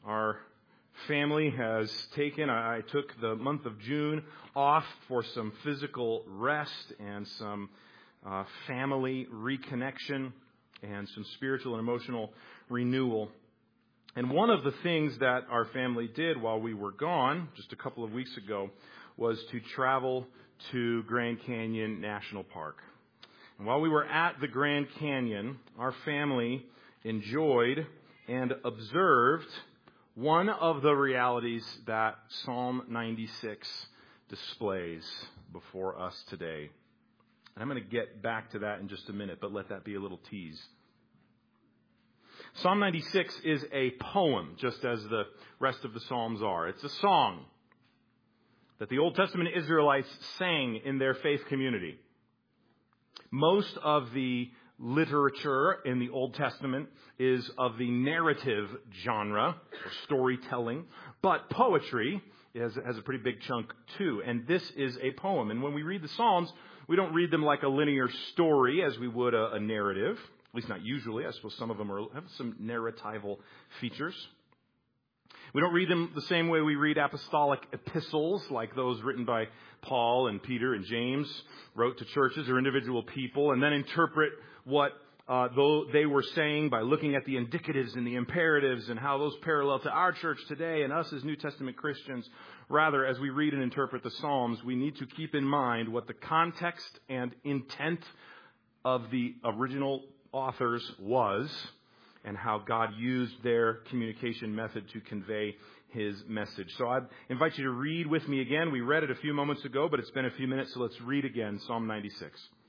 Our family has taken, I took the month of June off for some physical rest and some family reconnection and some spiritual and emotional renewal. And one of the things that our family did while we were gone, just a couple of weeks ago, was to travel to Grand Canyon National Park. And while we were at the Grand Canyon, our family enjoyed and observed one of the realities that Psalm 96 displays before us today. And I'm going to get back to that in just a minute, but let that be a little tease. Psalm 96 is a poem, just as the rest of the Psalms are. It's a song that the Old Testament Israelites sang in their faith community. Most of the literature in the Old Testament is of the narrative genre, or storytelling, but poetry has a pretty big chunk too, and this is a poem. And when we read the Psalms, we don't read them like a linear story as we would a narrative, at least not usually. I suppose some of them have some narratival features. We don't read them the same way we read apostolic epistles, like those written by Paul and Peter and James, wrote to churches or individual people, and then interpret what though they were saying by looking at the indicatives and the imperatives and how those parallel to our church today and us as New Testament Christians. Rather, as we read and interpret the Psalms, we need to keep in mind what the context and intent of the original authors was and how God used their communication method to convey His message. So I invite you to read with me again. We read it a few moments ago, but it's been a few minutes, so let's read again Psalm 96.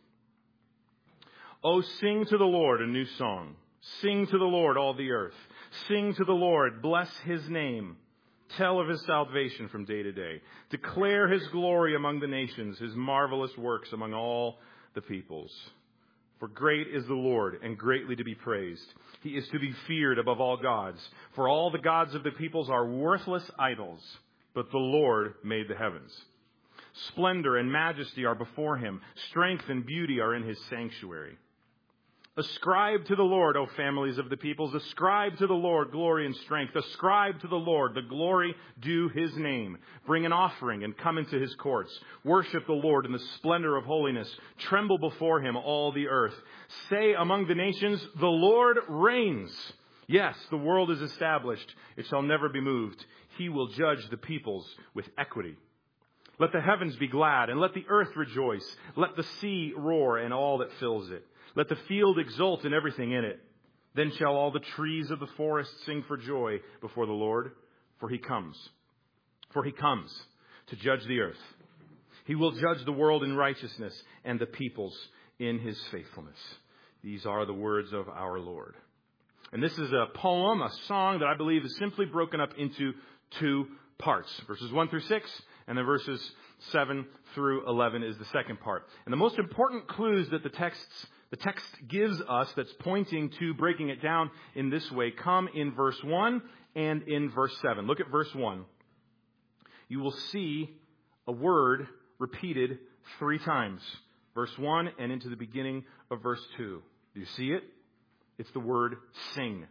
Oh, sing to the Lord a new song. Sing to the Lord, all the earth. Sing to the Lord, bless His name. Tell of His salvation from day to day. Declare His glory among the nations, His marvelous works among all the peoples. For great is the Lord, and greatly to be praised. He is to be feared above all gods. For all the gods of the peoples are worthless idols, but the Lord made the heavens. Splendor and majesty are before Him. Strength and beauty are in His sanctuary. Ascribe to the Lord, O families of the peoples. Ascribe to the Lord glory and strength. Ascribe to the Lord the glory due His name. Bring an offering and come into His courts. Worship the Lord in the splendor of holiness. Tremble before Him, all the earth. Say among the nations, the Lord reigns. Yes, the world is established. It shall never be moved. He will judge the peoples with equity. Let the heavens be glad, and let the earth rejoice. Let the sea roar and all that fills it. Let the field exult and everything in it. Then shall all the trees of the forest sing for joy before the Lord, for He comes. For He comes to judge the earth. He will judge the world in righteousness and the peoples in His faithfulness. These are the words of our Lord. And this is a poem, a song that I believe is simply broken up into two parts. Verses 1 through 6, and then verses 7 through 11 is the second part. And the most important clues that the text gives us that's pointing to breaking it down in this way come in verse 1 and in verse 7. Look at verse 1. You will see a word repeated 3 times. Verse 1 and into the beginning of verse 2. Do you see it? It's the word sing.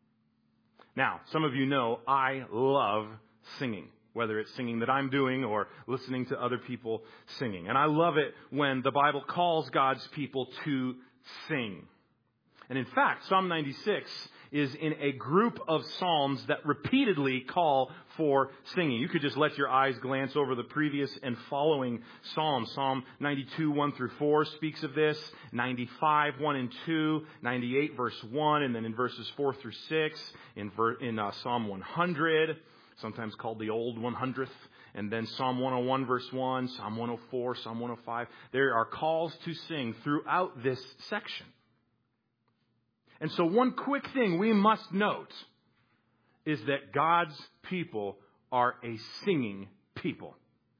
Now, some of you know I love singing, whether it's singing that I'm doing or listening to other people singing. And I love it when the Bible calls God's people to sing. And in fact, Psalm 96 is in a group of psalms that repeatedly call for singing. You could just let your eyes glance over the previous and following psalms. Psalm 92, 1 through 4 speaks of this. 95, 1 and 2. 98, verse 1. And then in verses 4 through 6. In Psalm 100, sometimes called the Old 100th. And then Psalm 101, verse 1, Psalm 104, Psalm 105. There are calls to sing throughout this section. And so one quick thing we must note is that God's people are a singing people.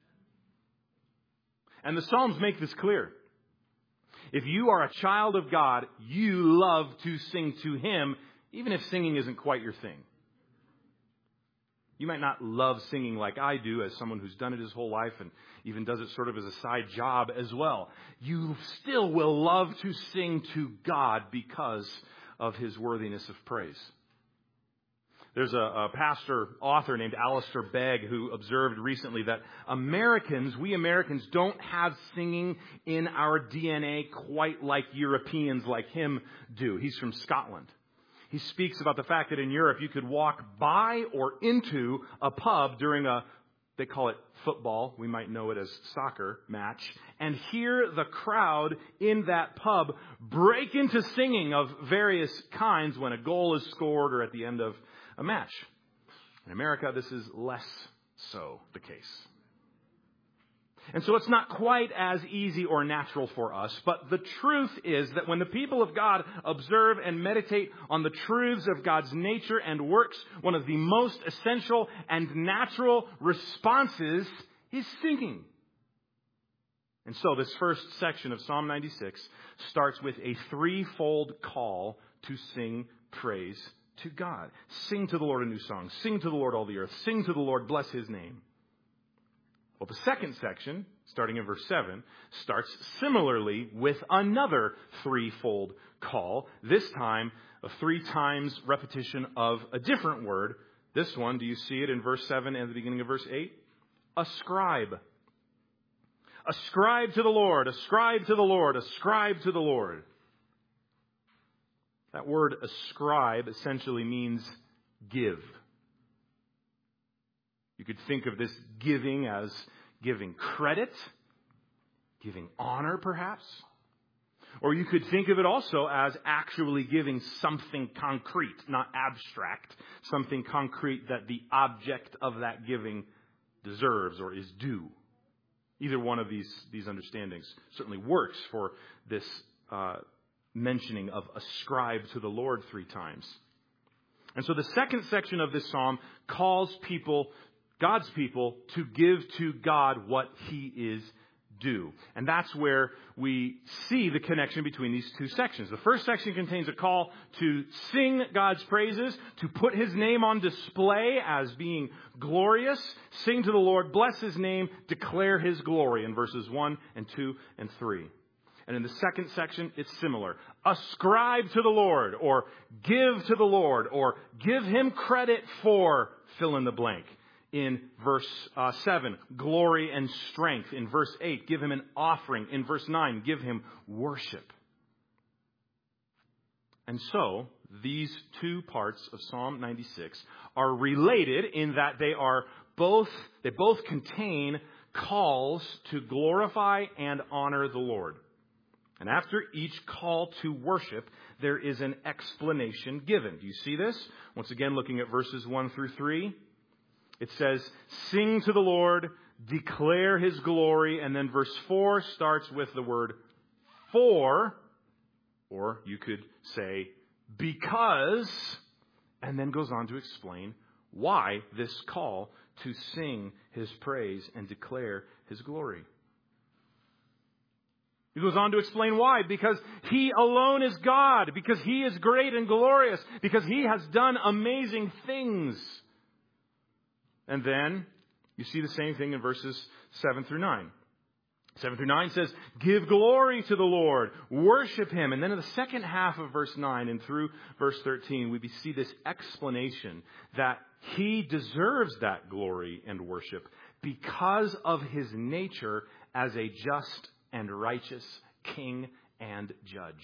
And the Psalms make this clear. If you are a child of God, you love to sing to Him, even if singing isn't quite your thing. You might not love singing like I do as someone who's done it his whole life and even does it sort of as a side job as well. You still will love to sing to God because of His worthiness of praise. There's a pastor author named Alistair Begg who observed recently that we Americans don't have singing in our DNA quite like Europeans like him do. He's from Scotland. He speaks about the fact that in Europe you could walk by or into a pub during they call it football, we might know it as soccer match, and hear the crowd in that pub break into singing of various kinds when a goal is scored or at the end of a match. In America, this is less so the case. And so it's not quite as easy or natural for us, but the truth is that when the people of God observe and meditate on the truths of God's nature and works, one of the most essential and natural responses is singing. And so this first section of Psalm 96 starts with a threefold call to sing praise to God. Sing to the Lord a new song. Sing to the Lord all the earth. Sing to the Lord, bless his name. Well, the second section, starting in verse 7, starts similarly with another threefold call. This time, a 3 times repetition of a different word. This one, do you see it in verse 7 and the beginning of verse 8? Ascribe. Ascribe to the Lord. Ascribe to the Lord. Ascribe to the Lord. That word ascribe essentially means give. You could think of this giving as giving credit, giving honor perhaps. Or you could think of it also as actually giving something concrete, not abstract, something concrete that the object of that giving deserves or is due. Either one of these understandings certainly works for this mentioning of ascribe to the Lord 3 times. And so the second section of this psalm calls God's people, to give to God what he is due. And that's where we see the connection between these 2 sections. The first section contains a call to sing God's praises, to put his name on display as being glorious, sing to the Lord, bless his name, declare his glory in verses 1 and 2 and 3. And in the second section, it's similar. Ascribe to the Lord, or give to the Lord, or give him credit for fill in the blank. In verse 7, glory and strength. In verse 8, give him an offering. In verse 9, give him worship. And so, these 2 parts of Psalm 96 are related in that they both contain calls to glorify and honor the Lord. And after each call to worship, there is an explanation given. Do you see this? Once again, looking at verses 1 through 3. It says, sing to the Lord, declare his glory. And then verse 4 starts with the word for, or you could say because, and then goes on to explain why this call to sing his praise and declare his glory. He goes on to explain why. Because he alone is God. Because he is great and glorious. Because he has done amazing things. And then you see the same thing in verses 7 through 9. 7 through 9 says, give glory to the Lord, worship him. And then in the second half of verse 9 and through verse 13, we see this explanation that he deserves that glory and worship because of his nature as a just and righteous king and judge.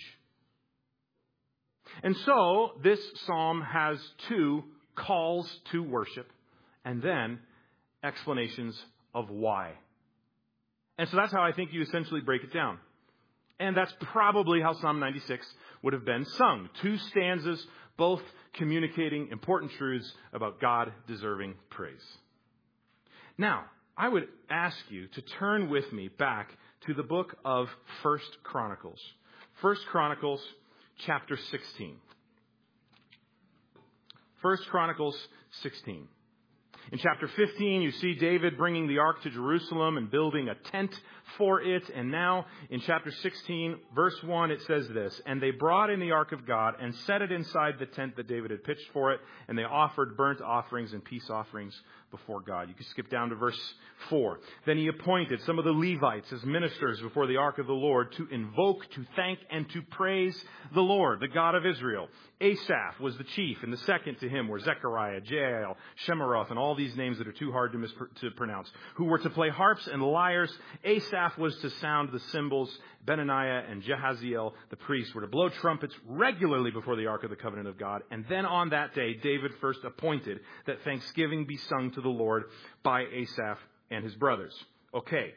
And so this psalm has 2 calls to worship. And then explanations of why. And so that's how I think you essentially break it down. And that's probably how Psalm 96 would have been sung. 2 stanzas, both communicating important truths about God deserving praise. Now, I would ask you to turn with me back to the book of 1 Chronicles. 1 Chronicles chapter 16. 1 Chronicles 16. In chapter 15, you see David bringing the ark to Jerusalem and building a tent for it. And now in chapter 16, verse 1, it says this, "And they brought in the ark of God and set it inside the tent that David had pitched for it, and they offered burnt offerings and peace offerings before God." You can skip down to verse 4. "Then he appointed some of the Levites as ministers before the ark of the Lord to invoke, to thank, and to praise the Lord, the God of Israel. Asaph was the chief, and the second to him were Zechariah, Jael, Shemaroth, and all these names that are too hard to pronounce, who were to play harps and lyres. Asaph was to sound the cymbals. Benaniah and Jehaziel, the priests, were to blow trumpets regularly before the ark of the covenant of God. And then on that day, David first appointed that thanksgiving be sung to the Lord by Asaph and his brothers." Okay.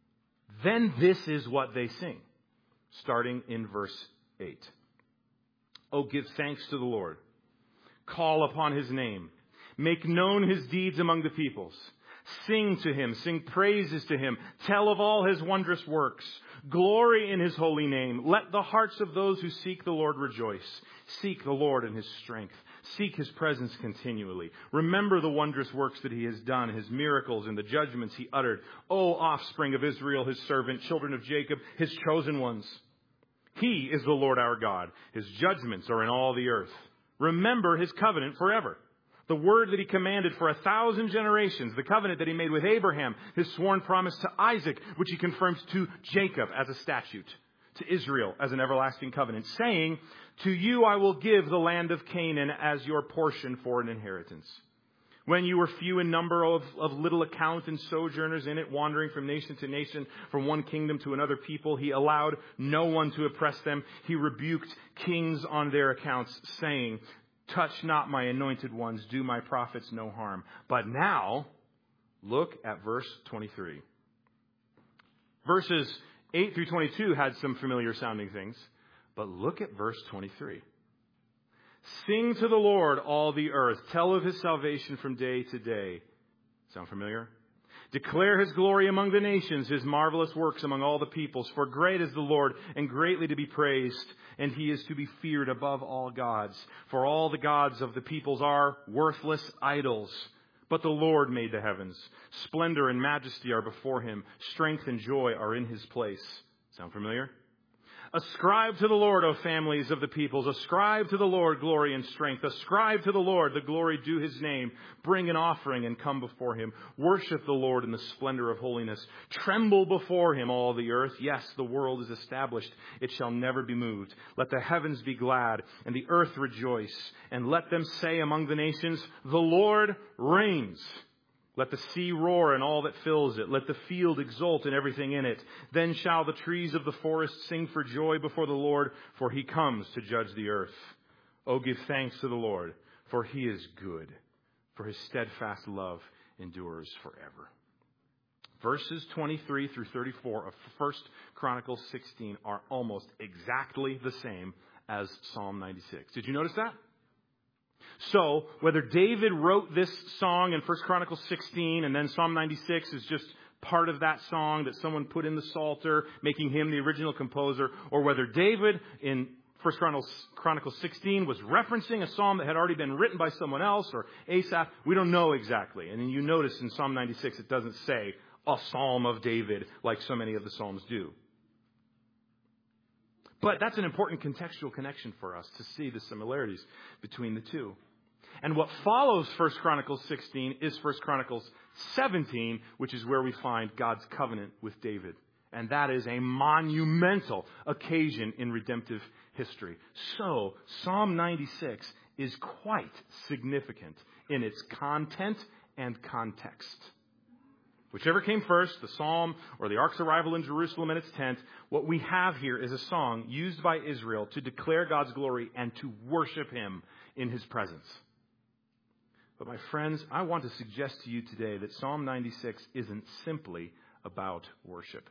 Then this is what they sing, starting in verse 8. "Oh, give thanks to the Lord. Call upon his name. Make known his deeds among the peoples. Sing to him. Sing praises to him. Tell of all his wondrous works. Glory in his holy name. Let the hearts of those who seek the Lord rejoice. Seek the Lord in his strength. Seek his presence continually. Remember the wondrous works that he has done, his miracles and the judgments he uttered. O offspring of Israel, his servant, children of Jacob, his chosen ones. He is the Lord our God. His judgments are in all the earth. Remember his covenant forever. The word that he commanded for 1,000 generations, the covenant that he made with Abraham, his sworn promise to Isaac, which he confirms to Jacob as a statute, to Israel as an everlasting covenant, saying, 'To you I will give the land of Canaan as your portion for an inheritance.' When you were few in number, of little account and sojourners in it, wandering from nation to nation, from one kingdom to another people, he allowed no one to oppress them. He rebuked kings on their accounts, saying, 'Touch not my anointed ones, do my prophets no harm.' But now, look at verse 23. Verses 8 through 22 had some familiar sounding things, but look at verse 23. 'Sing to the Lord, all the earth. Tell of his salvation from day to day.'" Sound familiar? "Declare his glory among the nations, his marvelous works among all the peoples. For great is the Lord, and greatly to be praised, and he is to be feared above all gods. For all the gods of the peoples are worthless idols. But the Lord made the heavens. Splendor and majesty are before him. Strength and joy are in his place." Sound familiar? "Ascribe to the Lord, O families of the peoples. Ascribe to the Lord glory and strength. Ascribe to the Lord the glory due his name. Bring an offering and come before him. Worship the Lord in the splendor of holiness. Tremble before him, all the earth. Yes, the world is established. It shall never be moved. Let the heavens be glad and the earth rejoice. And let them say among the nations, 'The Lord reigns.' Let the sea roar and all that fills it. Let the field exult and everything in it. Then shall the trees of the forest sing for joy before the Lord, for he comes to judge the earth. Oh, give thanks to the Lord, for he is good, for his steadfast love endures forever." Verses 23 through 34 of 1 Chronicles 16 are almost exactly the same as Psalm 96. Did you notice that? So, whether David wrote this song in 1 Chronicles 16 and then Psalm 96 is just part of that song that someone put in the Psalter, making him the original composer, or whether David in 1 Chronicles 16 was referencing a psalm that had already been written by someone else, or Asaph, we don't know exactly. And then you notice in Psalm 96 it doesn't say a psalm of David like so many of the psalms do. But that's an important contextual connection for us to see the similarities between the two. And what follows 1 Chronicles 16 is 1 Chronicles 17, which is where we find God's covenant with David. And that is a monumental occasion in redemptive history. So, Psalm 96 is quite significant in its content and context. Whichever came first, the psalm or the ark's arrival in Jerusalem and its tent, what we have here is a song used by Israel to declare God's glory and to worship him in his presence. But my friends, I want to suggest to you today that Psalm 96 isn't simply about worship.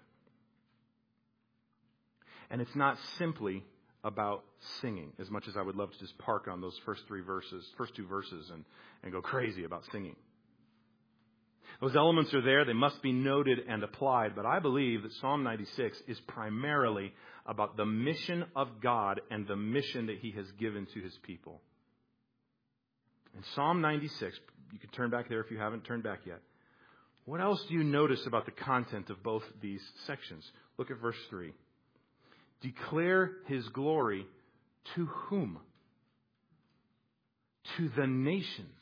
And it's not simply about singing, as much as I would love to just park on those first two verses and go crazy about singing. Those elements are there. They must be noted and applied. But I believe that Psalm 96 is primarily about the mission of God and the mission that he has given to his people. In Psalm 96, You can turn back there if you haven't turned back yet. What else do you notice about the content of both these sections? Look at verse 3. Declare his glory to whom? To the nations.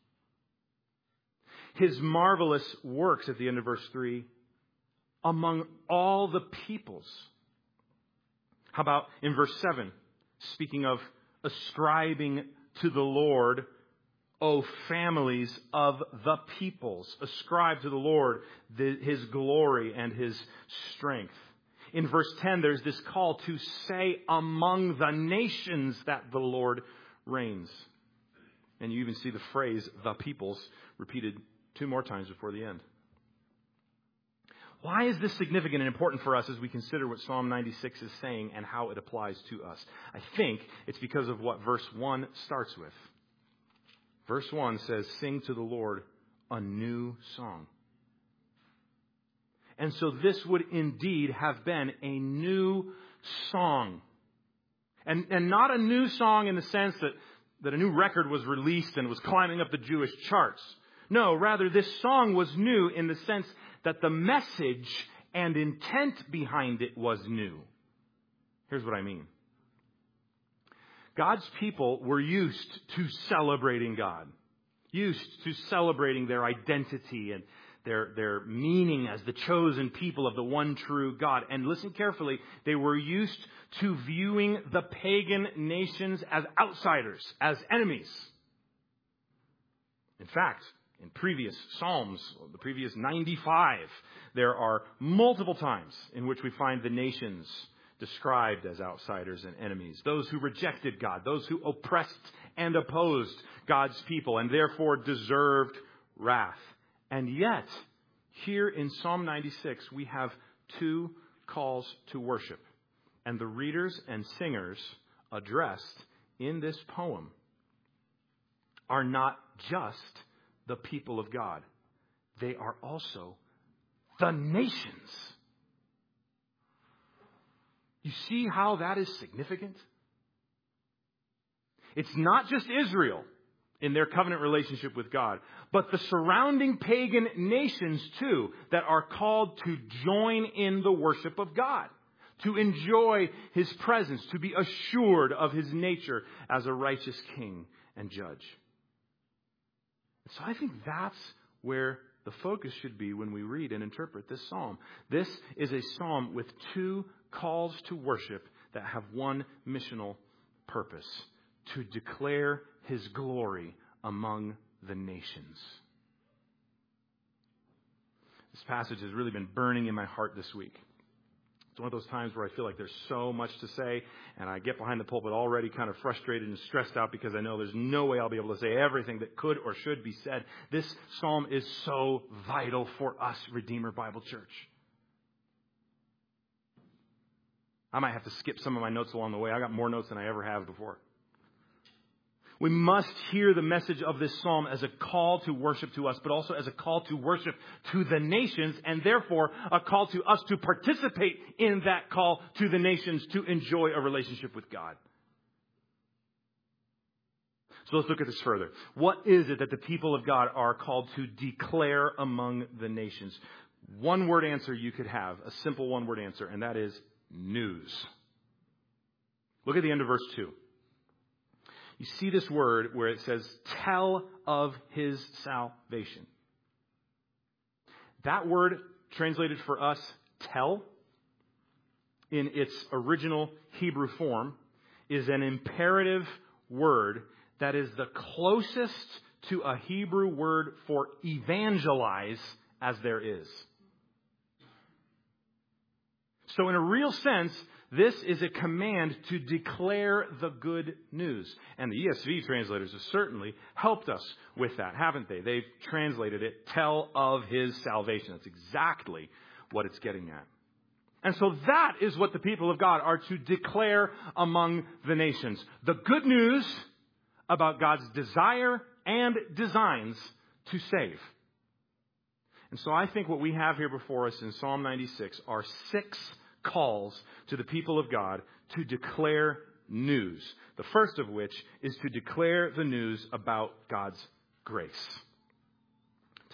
His marvelous works, at the end of verse 3, among all the peoples. How about in verse 7, speaking of ascribing to the Lord, O families of the peoples. Ascribe to the Lord his glory and his strength. In verse 10, there's this call to say among the nations that the Lord reigns. And you even see the phrase, the peoples, repeated 2 more times before the end. Why is this significant and important for us as we consider what Psalm 96 is saying and how it applies to us? I think it's because of what verse 1 starts with. Verse 1 says, sing to the Lord a new song. And so this would indeed have been a new song. And not a new song in the sense that a new record was released and was climbing up the Jewish charts. No, rather this song was new in the sense that the message and intent behind it was new. Here's what I mean. God's people were used to celebrating God, used to celebrating their identity and their meaning as the chosen people of the one true God. And listen carefully, they were used to viewing the pagan nations as outsiders, as enemies. In fact, in previous Psalms, the previous 95, there are multiple times in which we find the nations described as outsiders and enemies. Those who rejected God, those who oppressed and opposed God's people and therefore deserved wrath. And yet, here in Psalm 96, we have 2 calls to worship. And the readers and singers addressed in this poem are not just the people of God. They are also the nations. You see how that is significant? It's not just Israel in their covenant relationship with God, but the surrounding pagan nations too that are called to join in the worship of God, to enjoy his presence, to be assured of his nature as a righteous king and judge. So I think that's where the focus should be when we read and interpret this psalm. This is a psalm with 2 calls to worship that have one missional purpose: to declare his glory among the nations. This passage has really been burning in my heart this week. It's one of those times where I feel like there's so much to say, and I get behind the pulpit already kind of frustrated and stressed out because I know there's no way I'll be able to say everything that could or should be said. This psalm is so vital for us, Redeemer Bible Church. I might have to skip some of my notes along the way. I got more notes than I ever have before. We must hear the message of this psalm as a call to worship to us, but also as a call to worship to the nations, and therefore a call to us to participate in that call to the nations to enjoy a relationship with God. So let's look at this further. What is it that the people of God are called to declare among the nations? One word answer you could have, a simple one word answer, and that is news. Look at the end of verse 2. You see this word where it says, tell of his salvation. That word translated for us, tell, in its original Hebrew form, is an imperative word that is the closest to a Hebrew word for evangelize as there is. So in a real sense, this is a command to declare the good news. And the ESV translators have certainly helped us with that, haven't they? They've translated it, tell of his salvation. That's exactly what it's getting at. And so that is what the people of God are to declare among the nations. The good news about God's desire and designs to save. And so I think what we have here before us in Psalm 96 are 6 calls to the people of God to declare news. The first of which is to declare the news about God's grace.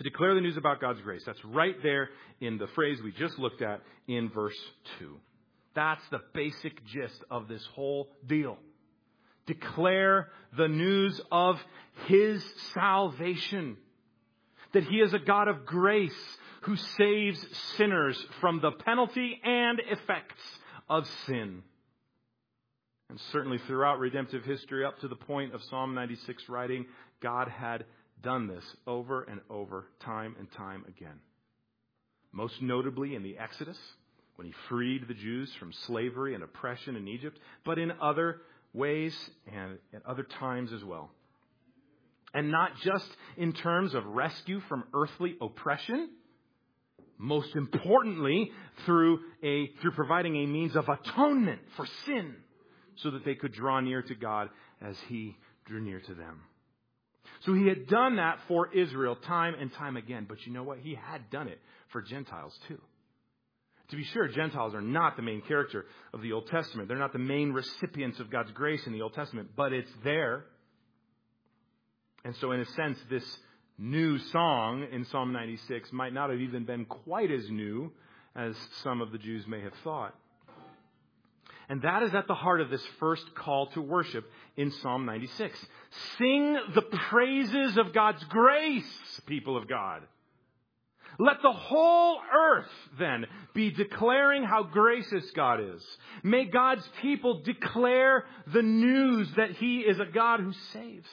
To declare the news about God's grace. That's right there in the phrase we just looked at in verse 2. That's the basic gist of this whole deal. Declare the news of His salvation. That He is a God of grace who saves sinners from the penalty and effects of sin. And certainly throughout redemptive history, up to the point of Psalm 96 writing, God had done this over and over, time and time again. Most notably in the Exodus, when He freed the Jews from slavery and oppression in Egypt, but in other ways and at other times as well. And not just in terms of rescue from earthly oppression, most importantly, through providing a means of atonement for sin, so that they could draw near to God as He drew near to them. So He had done that for Israel time and time again. But you know what? He had done it for Gentiles too. To be sure, Gentiles are not the main character of the Old Testament. They're not the main recipients of God's grace in the Old Testament, but it's there. And so in a sense, this new song in Psalm 96 might not have even been quite as new as some of the Jews may have thought. And that is at the heart of this first call to worship in Psalm 96. Sing the praises of God's grace, people of God. Let the whole earth, then, be declaring how gracious God is. May God's people declare the news that He is a God who saves.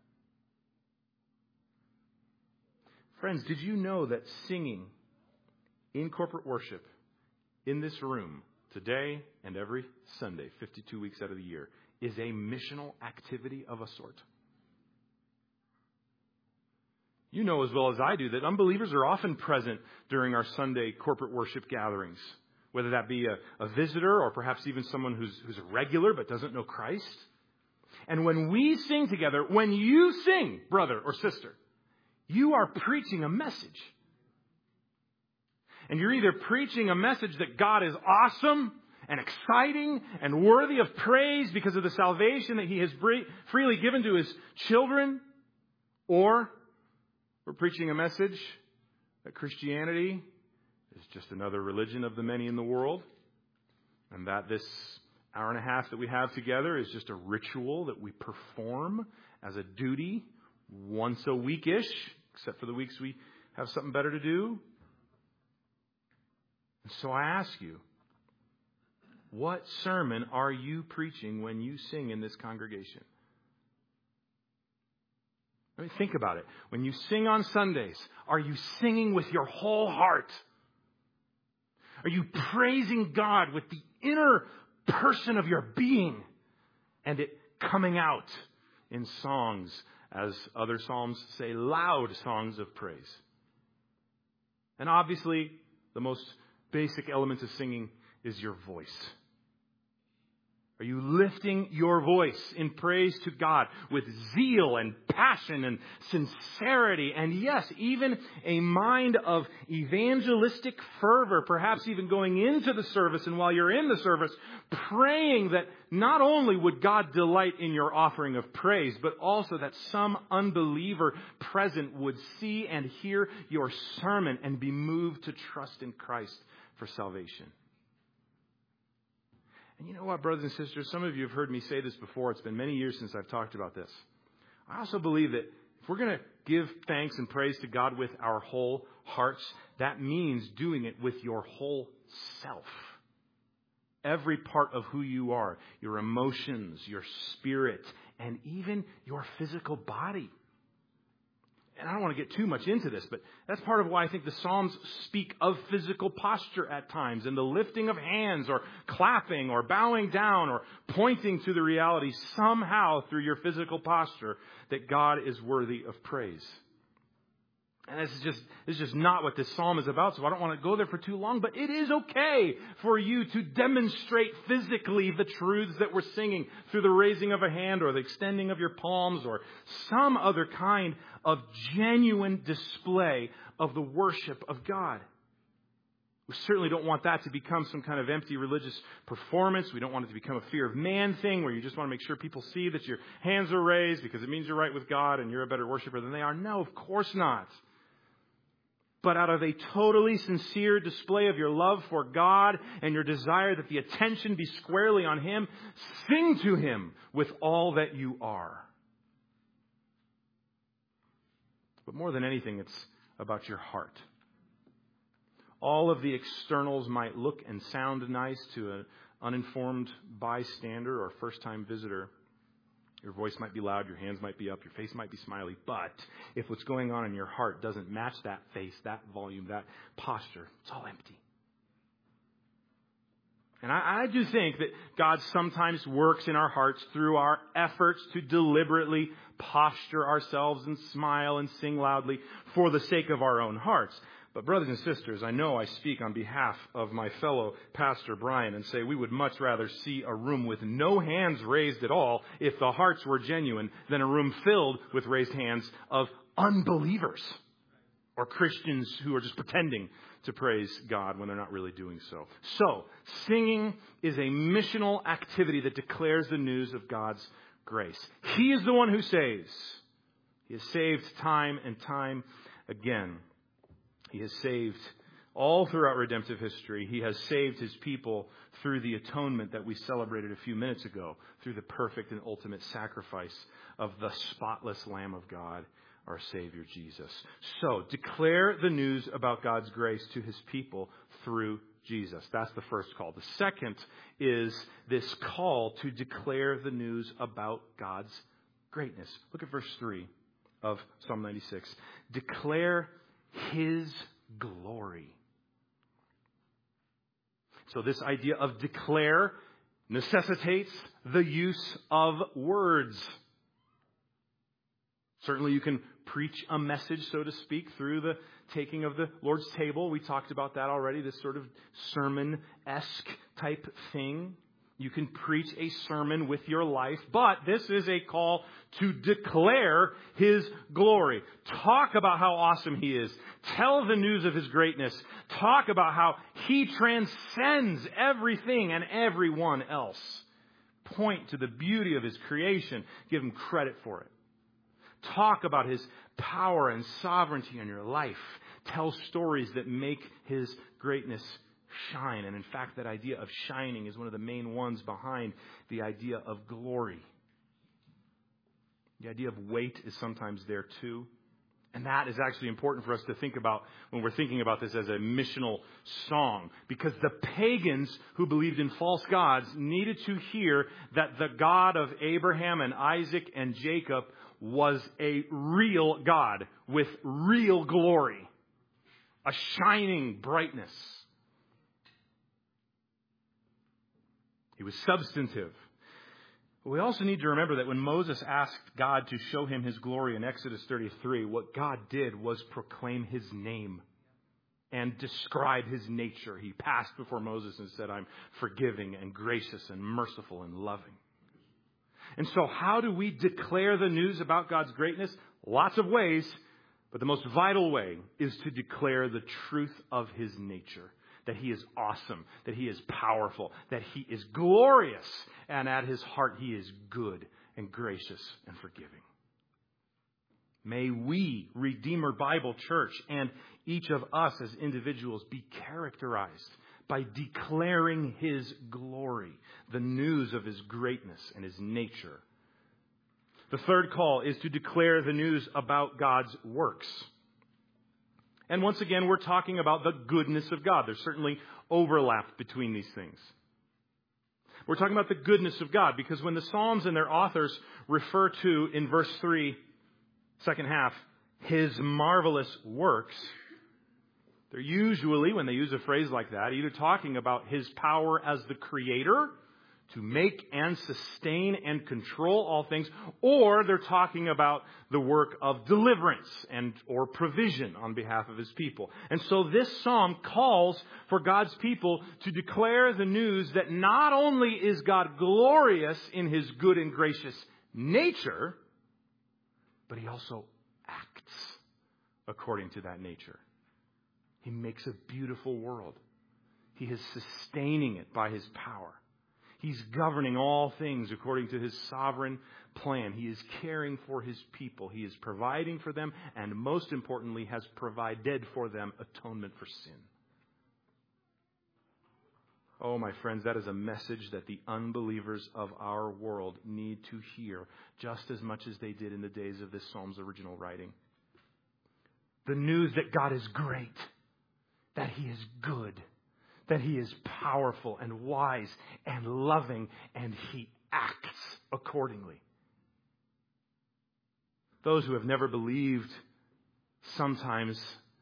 Friends, did you know that singing in corporate worship in this room today and every Sunday, 52 weeks out of the year, is a missional activity of a sort? You know as well as I do that unbelievers are often present during our Sunday corporate worship gatherings, whether that be a visitor or perhaps even someone who's a regular but doesn't know Christ. And when we sing together, when you sing, brother or sister, you are preaching a message. And you're either preaching a message that God is awesome and exciting and worthy of praise because of the salvation that He has freely given to His children, or we're preaching a message that Christianity is just another religion of the many in the world, and that this hour and a half that we have together is just a ritual that we perform as a duty once a week-ish, except for the weeks we have something better to do. And so I ask you, what sermon are you preaching when you sing in this congregation? I mean, think about it. When you sing on Sundays, are you singing with your whole heart? Are you praising God with the inner person of your being and it coming out in songs, as other psalms say, loud songs of praise? And obviously, the most basic element of singing is your voice. Are you lifting your voice in praise to God with zeal and passion and sincerity? And yes, even a mind of evangelistic fervor, perhaps even going into the service and while you're in the service, praying that not only would God delight in your offering of praise, but also that some unbeliever present would see and hear your sermon and be moved to trust in Christ for salvation. And you know what, brothers and sisters, some of you have heard me say this before. It's been many years since I've talked about this. I also believe that if we're going to give thanks and praise to God with our whole hearts, that means doing it with your whole self. Every part of who you are, your emotions, your spirit, and even your physical body. And I don't want to get too much into this, but that's part of why I think the Psalms speak of physical posture at times, and the lifting of hands or clapping or bowing down or pointing to the reality somehow through your physical posture that God is worthy of praise. And this is just not what this psalm is about, so I don't want to go there for too long, but it is okay for you to demonstrate physically the truths that we're singing through the raising of a hand or the extending of your palms or some other kind of genuine display of the worship of God. We certainly don't want that to become some kind of empty religious performance. We don't want it to become a fear of man thing where you just want to make sure people see that your hands are raised because it means you're right with God and you're a better worshiper than they are. No, of course not. but out of a totally sincere display of your love for God and your desire that the attention be squarely on Him, sing to Him with all that you are. But more than anything, it's about your heart. All of the externals might look and sound nice to an uninformed bystander or first-time visitor. Your voice might be loud, your hands might be up, your face might be smiley. But if what's going on in your heart doesn't match that face, that volume, that posture, it's all empty. And I do think that God sometimes works in our hearts through our efforts to deliberately posture ourselves and smile and sing loudly for the sake of our own hearts. But brothers and sisters, I know I speak on behalf of my fellow Pastor Brian and say we would much rather see a room with no hands raised at all if the hearts were genuine than a room filled with raised hands of unbelievers or Christians who are just pretending to praise God when they're not really doing so. So, singing is a missional activity that declares the news of God's grace. He is the one who saves. He has saved time and time again. He has saved all throughout redemptive history. He has saved His people through the atonement that we celebrated a few minutes ago, through the perfect and ultimate sacrifice of the spotless Lamb of God, our Savior Jesus. So, declare the news about God's grace to His people through Jesus. That's the first call. The second is this call to declare the news about God's greatness. Look at verse 3 of Psalm 96. Declare His glory. So this idea of declare necessitates the use of words. Certainly you can preach a message, so to speak, through the taking of the Lord's table. We talked about that already, this sort of sermon-esque type thing. You can preach a sermon with your life, but this is a call to declare His glory. Talk about how awesome He is. Tell the news of His greatness. Talk about how He transcends everything and everyone else. Point to the beauty of His creation. Give Him credit for it. Talk about His power and sovereignty in your life. Tell stories that make His greatness shine. And in fact, that idea of shining is one of the main ones behind the idea of glory. The idea of weight is sometimes there too. And that is actually important for us to think about when we're thinking about this as a missional song. Because the pagans who believed in false gods needed to hear that the God of Abraham and Isaac and Jacob was a real God with real glory. A shining brightness. He was substantive. But we also need to remember that when Moses asked God to show him His glory in Exodus 33, what God did was proclaim His name and describe His nature. He passed before Moses and said, I'm forgiving and gracious and merciful and loving. And so how do we declare the news about God's greatness? Lots of ways, but the most vital way is to declare the truth of His nature. That He is awesome, that He is powerful, that He is glorious, and at His heart He is good and gracious and forgiving. May we, Redeemer Bible Church, and each of us as individuals be characterized by declaring His glory, the news of His greatness and His nature. The third call is to declare the news about God's works. And once again, we're talking about the goodness of God. There's certainly overlap between these things. We're talking about the goodness of God because when the Psalms and their authors refer to, in verse 3, second half, His marvelous works, they're usually, when they use a phrase like that, either talking about His power as the Creator to make and sustain and control all things, or they're talking about the work of deliverance and or provision on behalf of His people. And so this psalm calls for God's people to declare the news that not only is God glorious in His good and gracious nature, but He also acts according to that nature. He makes a beautiful world. He is sustaining it by His power. He's governing all things according to His sovereign plan. He is caring for His people. He is providing for them, and most importantly, has provided for them atonement for sin. Oh, my friends, that is a message that the unbelievers of our world need to hear just as much as they did in the days of this Psalm's original writing. The news that God is great, that He is good, that He is powerful and wise and loving, and He acts accordingly. Those who have never believed sometimes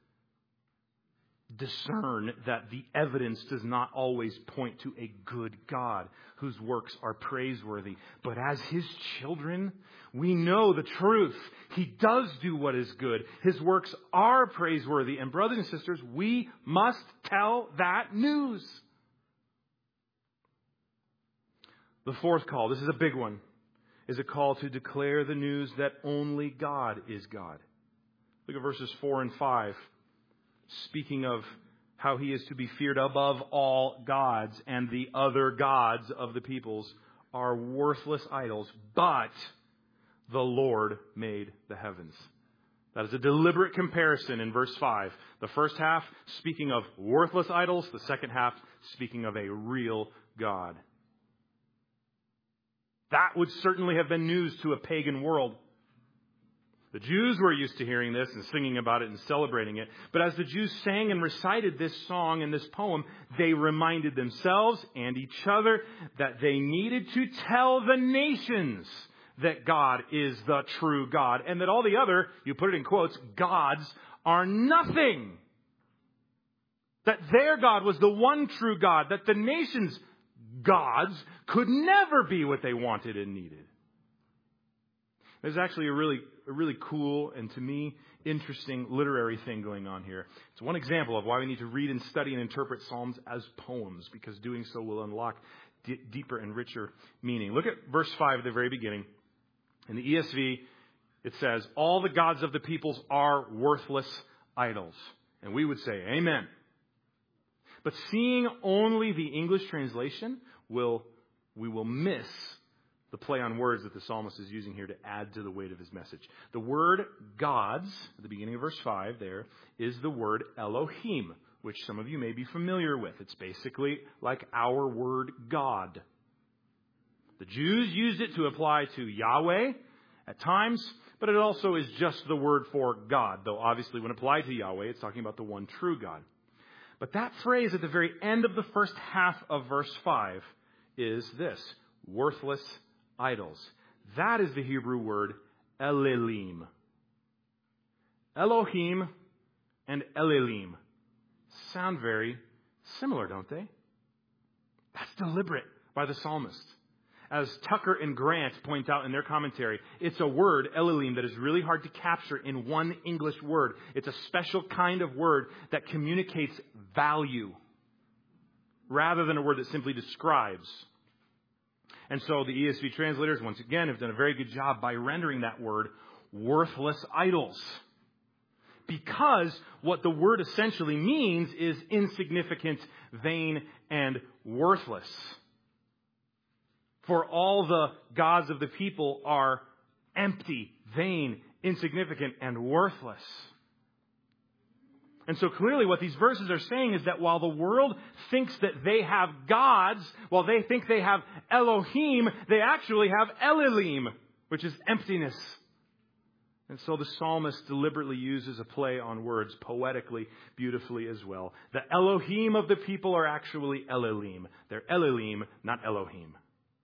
discern that the evidence does not always point to a good God whose works are praiseworthy. But as His children, we know the truth. He does do what is good. His works are praiseworthy. And brothers and sisters, we must tell that news. The fourth call, this is a big one, is a call to declare the news that only God is God. Look at verses 4 and 5. Speaking of how He is to be feared above all gods, and the other gods of the peoples are worthless idols, but the Lord made the heavens. That is a deliberate comparison in verse 5. The first half speaking of worthless idols, the second half speaking of a real God. That would certainly have been news to a pagan world. The Jews were used to hearing this and singing about it and celebrating it. But as the Jews sang and recited this song and this poem, they reminded themselves and each other that they needed to tell the nations that God is the true God, and that all the other, you put it in quotes, gods are nothing. That their God was the one true God, that the nations' gods could never be what they wanted and needed. There's actually a really cool and, to me, interesting literary thing going on here. It's one example of why we need to read and study and interpret Psalms as poems, because doing so will unlock deeper and richer meaning. Look at verse 5 at the very beginning. In the ESV, it says, all the gods of the peoples are worthless idols. And we would say, amen. But seeing only the English translation, we will miss the play on words that the psalmist is using here to add to the weight of his message. The word gods, at the beginning of verse 5 there, is the word Elohim, which some of you may be familiar with. It's basically like our word God. The Jews used it to apply to Yahweh at times, but it also is just the word for God, though obviously when applied to Yahweh, it's talking about the one true God. But that phrase at the very end of the first half of verse 5 is this, worthless idols. That is the Hebrew word Elelim. Elohim and Elelim sound very similar, don't they? That's deliberate by the psalmist. As Tucker and Grant point out in their commentary, it's a word, Elelim, that is really hard to capture in one English word. It's a special kind of word that communicates value rather than a word that simply describes. And so the ESV translators, once again, have done a very good job by rendering that word worthless idols. Because what the word essentially means is insignificant, vain, and worthless. For all the gods of the people are empty, vain, insignificant, and worthless. And so clearly what these verses are saying is that while the world thinks that they have gods, while they think they have Elohim, they actually have Elelim, which is emptiness. And so the psalmist deliberately uses a play on words poetically, beautifully as well. The Elohim of the people are actually Elelim. They're Elelim, not Elohim.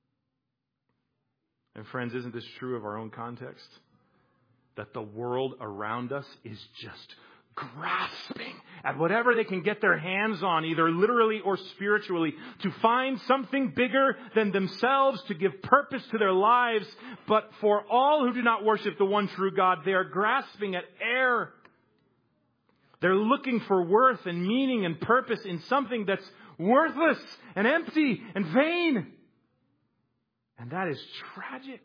And friends, isn't this true of our own context? That the world around us is just grasping at whatever they can get their hands on, either literally or spiritually, to find something bigger than themselves, to give purpose to their lives. But for all who do not worship the one true God, they are grasping at air. They're looking for worth and meaning and purpose in something that's worthless and empty and vain. And that is tragic.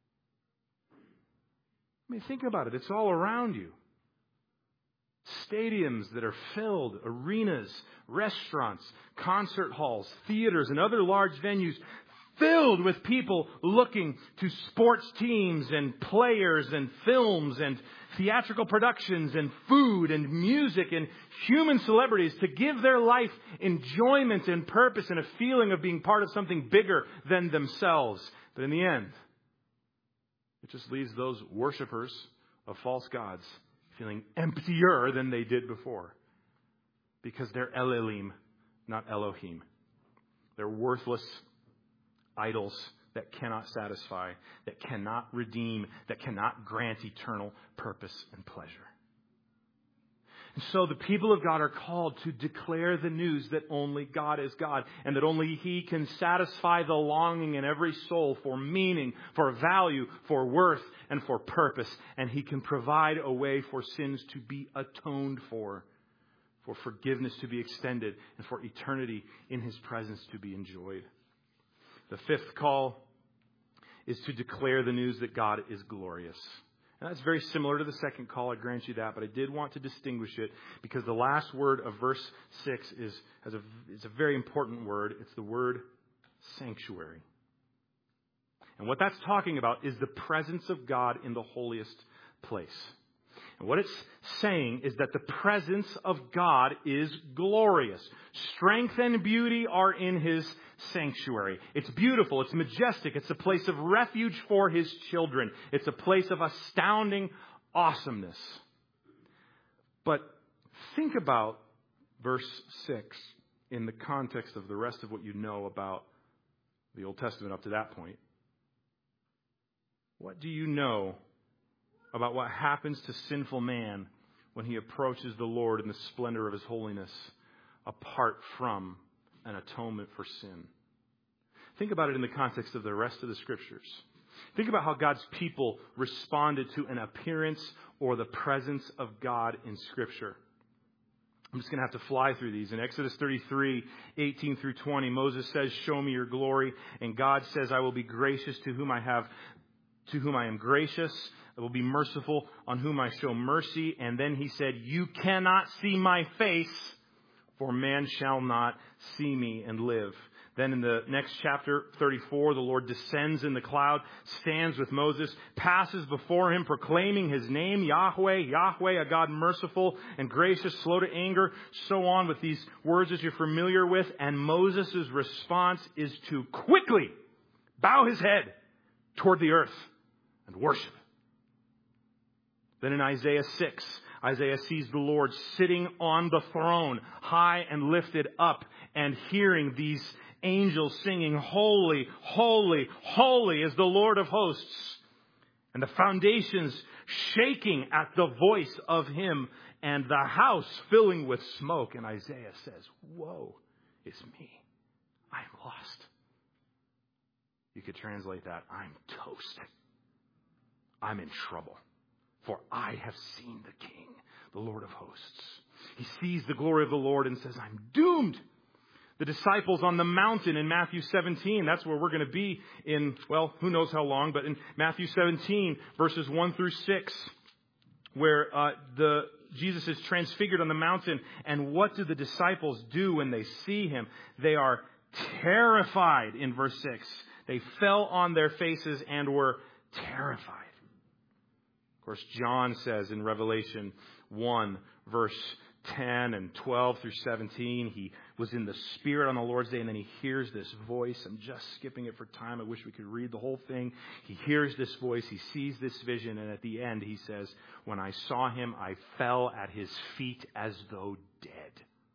I mean, think about it. It's all around you. Stadiums that are filled, arenas, restaurants, concert halls, theaters, and other large venues filled with people looking to sports teams and players and films and theatrical productions and food and music and human celebrities to give their life enjoyment and purpose and a feeling of being part of something bigger than themselves. But in the end, it just leaves those worshipers of false gods feeling emptier than they did before. Because they're Elohim, not Elohim. They're worthless idols that cannot satisfy, that cannot redeem, that cannot grant eternal purpose and pleasure. And so the people of God are called to declare the news that only God is God and that only He can satisfy the longing in every soul for meaning, for value, for worth, and for purpose. And He can provide a way for sins to be atoned for forgiveness to be extended, and for eternity in His presence to be enjoyed. The fifth call is to declare the news that God is glorious. And that's very similar to the second call, I grant you that, but I did want to distinguish it because the last word of verse 6 is a very important word. It's the word sanctuary. And what that's talking about is the presence of God in the holiest place. And what it's saying is that the presence of God is glorious. Strength and beauty are in His sanctuary. It's beautiful. It's majestic. It's a place of refuge for His children. It's a place of astounding awesomeness. But think about verse 6 in the context of the rest of what you know about the Old Testament up to that point. What do you know about what happens to sinful man when he approaches the Lord in the splendor of His holiness apart from an atonement for sin? Think about it in the context of the rest of the Scriptures. Think about how God's people responded to an appearance or the presence of God in Scripture. I'm just going to have to fly through these. In Exodus 33, 18 through 20, Moses says, "Show me your glory." And God says, "I will be gracious to whom I am gracious. I will be merciful on whom I show mercy." And then He said, "You cannot see my face, for man shall not see me and live." Then in the next chapter, 34, the Lord descends in the cloud, stands with Moses, passes before him, proclaiming His name, Yahweh, Yahweh, a God merciful and gracious, slow to anger, so on with these words as you're familiar with. And Moses' response is to quickly bow his head toward the earth and worship. Then in Isaiah 6, Isaiah sees the Lord sitting on the throne, high and lifted up, and hearing these angels singing, "Holy, holy, holy is the Lord of hosts." And the foundations shaking at the voice of Him, and the house filling with smoke. And Isaiah says, "Woe is me. I am lost." You could translate that, "I'm toast. I'm in trouble. For I have seen the King, the Lord of hosts." He sees the glory of the Lord and says, "I'm doomed." The disciples on the mountain in Matthew 17, that's where we're going to be in, well, who knows how long, but in Matthew 17, verses 1 through 6, where Jesus is transfigured on the mountain. And what do the disciples do when they see Him? They are terrified in verse 6. They fell on their faces and were terrified. Of course, John says in Revelation 1, verse 10 and 12 through 17, he was in the Spirit on the Lord's day, and then he hears this voice. I'm just skipping it for time. I wish we could read the whole thing. He hears this voice. He sees this vision. And at the end, he says, "When I saw Him, I fell at His feet as though dead."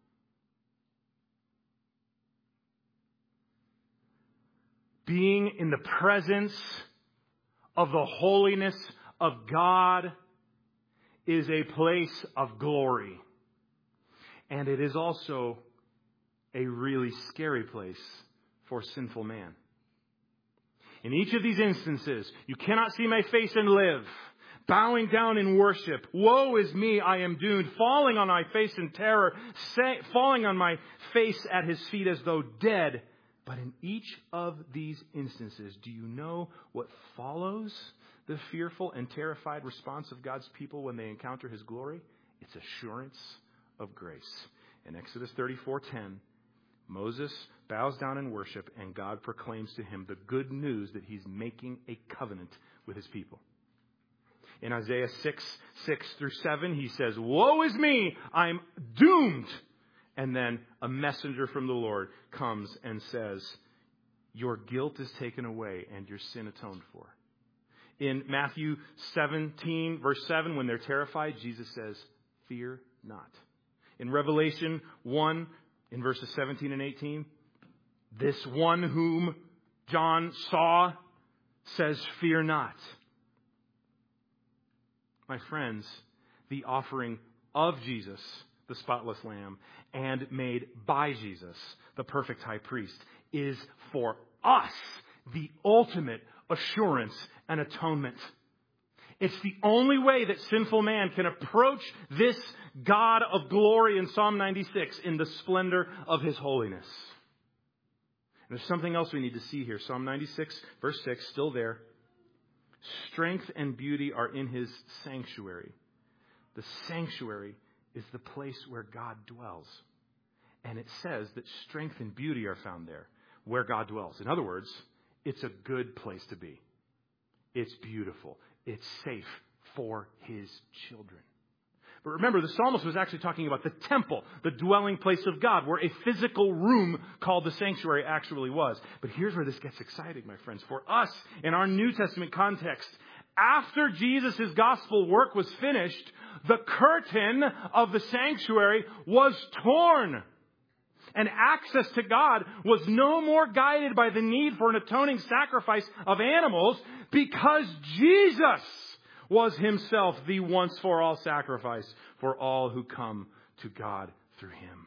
Being in the presence of the holiness of God is a place of glory. And it is also a really scary place for sinful man. In each of these instances, "You cannot see my face and live," bowing down in worship, "Woe is me, I am doomed," falling on my face in terror, falling on my face at His feet as though dead. But in each of these instances, do you know what follows the fearful and terrified response of God's people when they encounter His glory? It's assurance of grace. In Exodus 34:10, Moses bows down in worship, and God proclaims to him the good news that he's making a covenant with his people. In Isaiah 6:6-7, he says, "Woe is me, I'm doomed." And then a messenger from the Lord comes and says, "Your guilt is taken away and your sin atoned for." In Matthew 17, verse 7, when they're terrified, Jesus says, "Fear not." In Revelation 1, in verses 17 and 18, this one whom John saw says, "Fear not." My friends, the offering of Jesus, the spotless Lamb, and made by Jesus, the perfect high priest, is for us the ultimate assurance and atonement. It's the only way that sinful man can approach this God of glory in Psalm 96 in the splendor of his holiness. And there's something else we need to see here. Psalm 96, verse 6, still there. Strength and beauty are in his sanctuary. The sanctuary is the place where God dwells. And it says that strength and beauty are found there, where God dwells. In other words, it's a good place to be. It's beautiful. It's safe for his children. But remember, the psalmist was actually talking about the temple, the dwelling place of God, where a physical room called the sanctuary actually was. But here's where this gets exciting, my friends. For us, in our New Testament context, after Jesus' gospel work was finished, the curtain of the sanctuary was torn. And access to God was no more guided by the need for an atoning sacrifice of animals, because Jesus was himself the once-for-all sacrifice for all who come to God through him.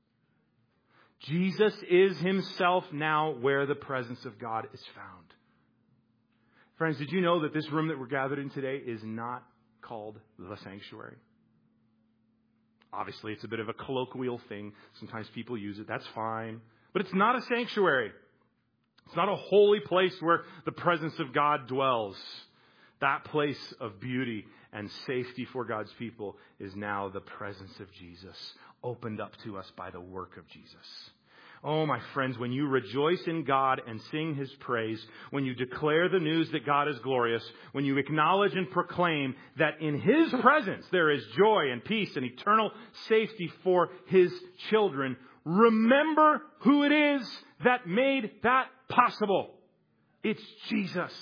Jesus is himself now where the presence of God is found. Friends, did you know that this room that we're gathered in today is not called the sanctuary? Obviously, it's a bit of a colloquial thing. Sometimes people use it. That's fine. But it's not a sanctuary. It's not a holy place where the presence of God dwells. That place of beauty and safety for God's people is now the presence of Jesus, opened up to us by the work of Jesus. Oh, my friends, when you rejoice in God and sing his praise, when you declare the news that God is glorious, when you acknowledge and proclaim that in his presence there is joy and peace and eternal safety for his children, remember who it is that made that possible. It's Jesus.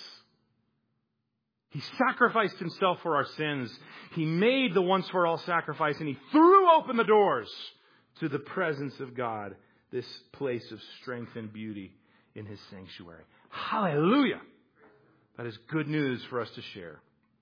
He sacrificed himself for our sins. He made the once-for-all sacrifice, and he threw open the doors to the presence of God, this place of strength and beauty in his sanctuary. Hallelujah! That is good news for us to share.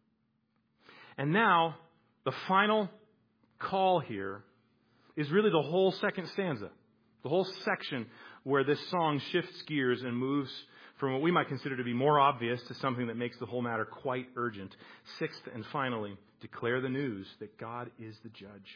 And now, the final call here is really the whole second stanza, the whole section where this song shifts gears and moves from what we might consider to be more obvious to something that makes the whole matter quite urgent. Sixth and finally, declare the news that God is the judge.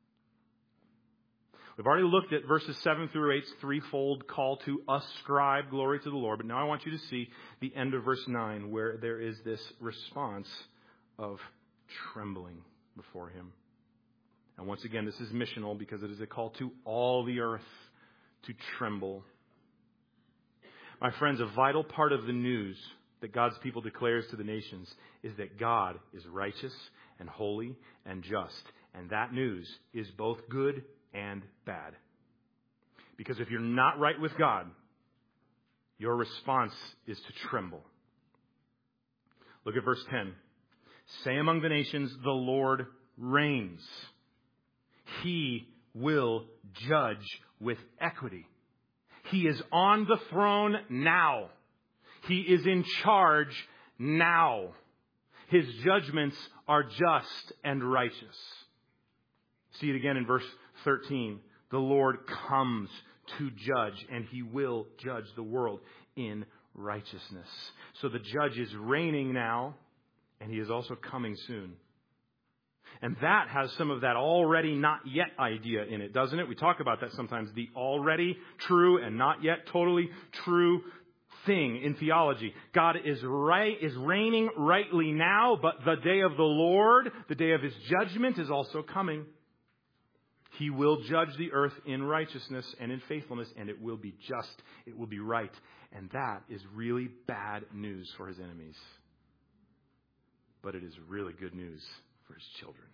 We've already looked at verses 7 through 8's threefold call to ascribe glory to the Lord. But now I want you to see the end of verse 9, where there is this response of trembling before him. And once again, this is missional because it is a call to all the earth to tremble. My friends, a vital part of the news that God's people declares to the nations is that God is righteous and holy and just. And that news is both good and bad. Because if you're not right with God, your response is to tremble. Look at verse 10. Say among the nations, the Lord reigns. He will judge with equity. He is on the throne now. He is in charge now. His judgments are just and righteous. See it again in verse 13. The Lord comes to judge, and he will judge the world in righteousness. So the judge is reigning now, and he is also coming soon. And that has some of that already not yet idea in it, doesn't it? We talk about that sometimes, the already true and not yet totally true thing in theology. God is reigning rightly now, but the day of the Lord, the day of his judgment, is also coming. He will judge the earth in righteousness and in faithfulness, and it will be just. It will be right. And that is really bad news for his enemies. But it is really good news for his children.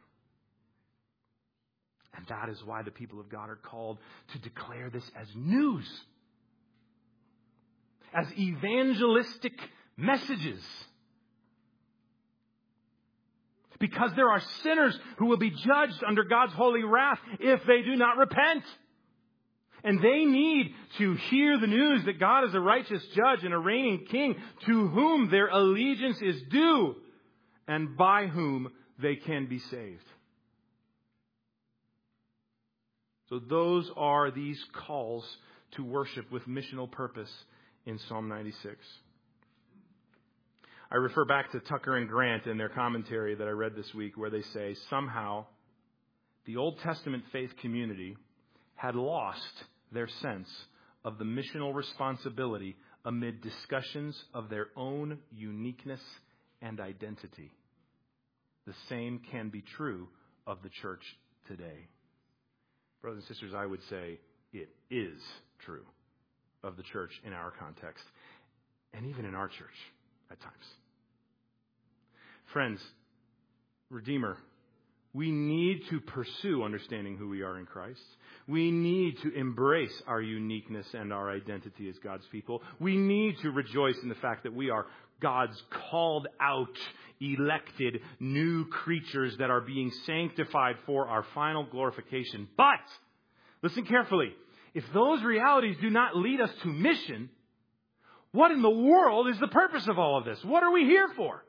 And that is why the people of God are called to declare this as news, as evangelistic messages. Because there are sinners who will be judged under God's holy wrath if they do not repent. And they need to hear the news that God is a righteous judge and a reigning king to whom their allegiance is due and by whom they can be saved. So those are these calls to worship with missional purpose in Psalm 96. I refer back to Tucker and Grant in their commentary that I read this week, where they say somehow the Old Testament faith community had lost their sense of the missional responsibility amid discussions of their own uniqueness and identity. The same can be true of the church today. Brothers and sisters, I would say it is true of the church in our context, and even in our church at times. Friends, Redeemer, we need to pursue understanding who we are in Christ. We need to embrace our uniqueness and our identity as God's people. We need to rejoice in the fact that we are God's called out, elected, new creatures that are being sanctified for our final glorification. But, listen carefully, if those realities do not lead us to mission, what in the world is the purpose of all of this? What are we here for?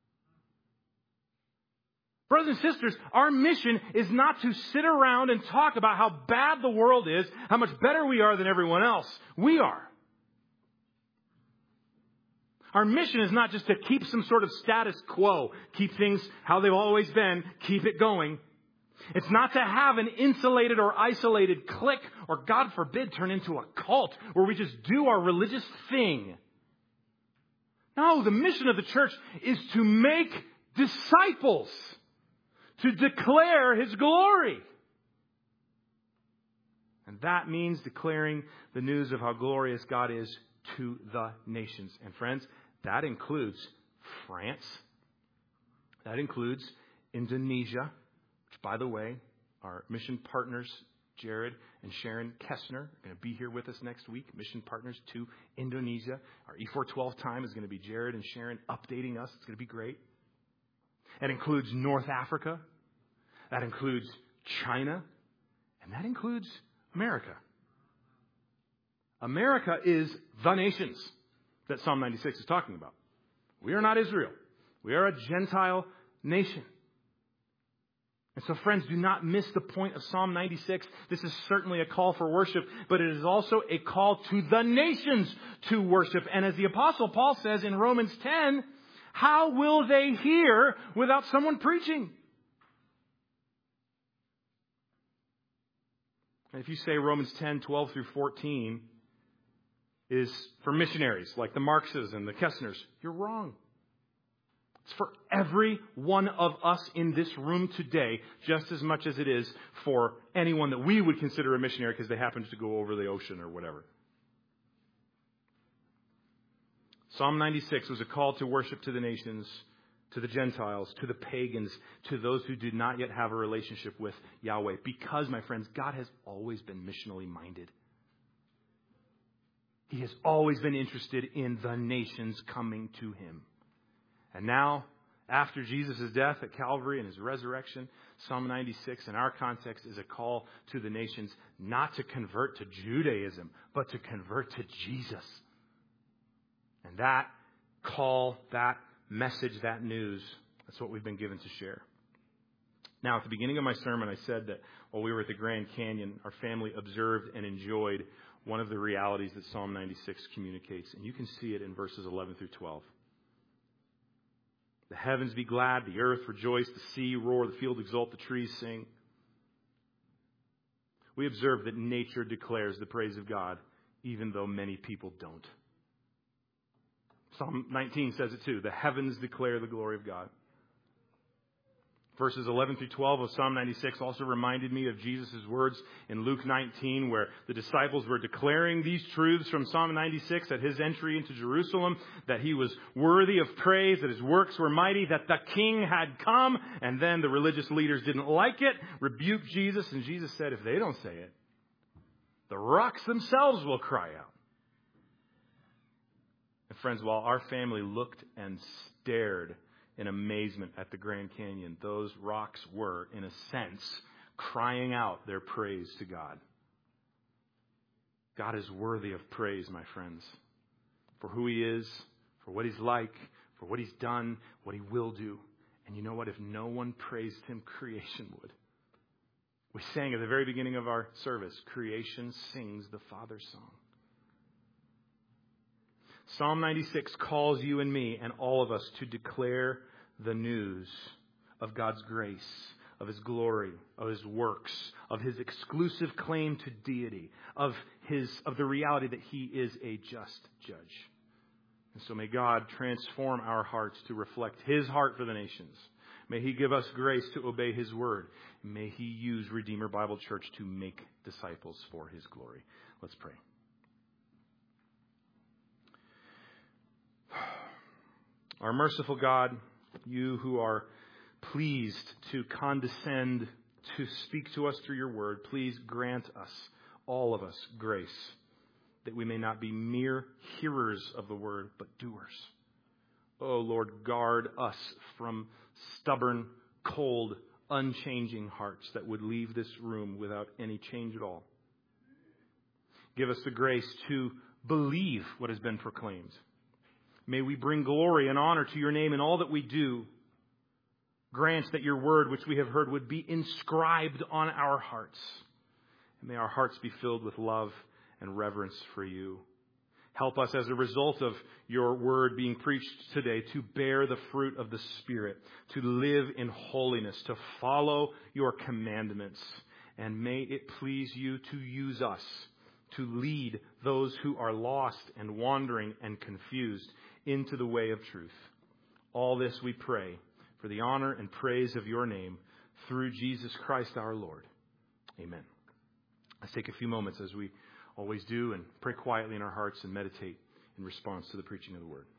Brothers and sisters, our mission is not to sit around and talk about how bad the world is, how much better we are than everyone else. We are. Our mission is not just to keep some sort of status quo, keep things how they've always been, keep it going. It's not to have an insulated or isolated clique, or God forbid, turn into a cult where we just do our religious thing. No, the mission of the church is to make disciples, to declare His glory. And that means declaring the news of how glorious God is to the nations. And friends, that includes France. That includes Indonesia, which, by the way, our mission partners, Jared and Sharon Kessner, are going to be here with us next week. Mission partners to Indonesia. Our E412 time is going to be Jared and Sharon updating us. It's going to be great. That includes North Africa. That includes China. And that includes America. America is the nations that Psalm 96 is talking about. We are not Israel. We are a Gentile nation. And so, friends, do not miss the point of Psalm 96. This is certainly a call for worship, but it is also a call to the nations to worship. And as the Apostle Paul says in Romans 10, how will they hear without someone preaching? And if you say Romans 10, 12 through 14 is for missionaries like the Marxes and the Kessners, you're wrong. It's for every one of us in this room today, just as much as it is for anyone that we would consider a missionary because they happen to go over the ocean or whatever. Psalm 96 was a call to worship to the nations, to the Gentiles, to the pagans, to those who did not yet have a relationship with Yahweh. Because, my friends, God has always been missionally minded. He has always been interested in the nations coming to Him. And now, after Jesus' death at Calvary and His resurrection, Psalm 96 in our context is a call to the nations not to convert to Judaism, but to convert to Jesus. And that call, that message, that news, that's what we've been given to share. Now, at the beginning of my sermon, I said that while we were at the Grand Canyon, our family observed and enjoyed one of the realities that Psalm 96 communicates. And you can see it in verses 11 through 12. The heavens be glad, the earth rejoice, the sea roar, the field exult, the trees sing. We observe that nature declares the praise of God, even though many people don't. Psalm 19 says it too. The heavens declare the glory of God. Verses 11 through 12 of Psalm 96 also reminded me of Jesus' words in Luke 19, where the disciples were declaring these truths from Psalm 96 at his entry into Jerusalem, that he was worthy of praise, that his works were mighty, that the king had come. And then the religious leaders didn't like it, rebuked Jesus, and Jesus said, if they don't say it, the rocks themselves will cry out. And friends, while our family looked and stared in amazement at the Grand Canyon, those rocks were, in a sense, crying out their praise to God. God is worthy of praise, my friends, for who he is, for what he's like, for what he's done, what he will do. And you know what? If no one praised him, creation would. We sang at the very beginning of our service, creation sings the Father's song. Psalm 96 calls you and me and all of us to declare the news of God's grace, of his glory, of his works, of his exclusive claim to deity, of the reality that he is a just judge. And so may God transform our hearts to reflect his heart for the nations. May he give us grace to obey his word. May he use Redeemer Bible Church to make disciples for his glory. Let's pray. Our merciful God, you who are pleased to condescend to speak to us through your word, please grant us, all of us, grace that we may not be mere hearers of the word, but doers. Oh Lord, guard us from stubborn, cold, unchanging hearts that would leave this room without any change at all. Give us the grace to believe what has been proclaimed. May we bring glory and honor to your name in all that we do. Grant that your word, which we have heard, would be inscribed on our hearts. And may our hearts be filled with love and reverence for you. Help us as a result of your word being preached today to bear the fruit of the Spirit, to live in holiness, to follow your commandments. And may it please you to use us to lead those who are lost and wandering and confused into the way of truth. All this we pray for the honor and praise of your name through Jesus Christ our Lord. Amen. Let's take a few moments, as we always do, and pray quietly in our hearts and meditate in response to the preaching of the word.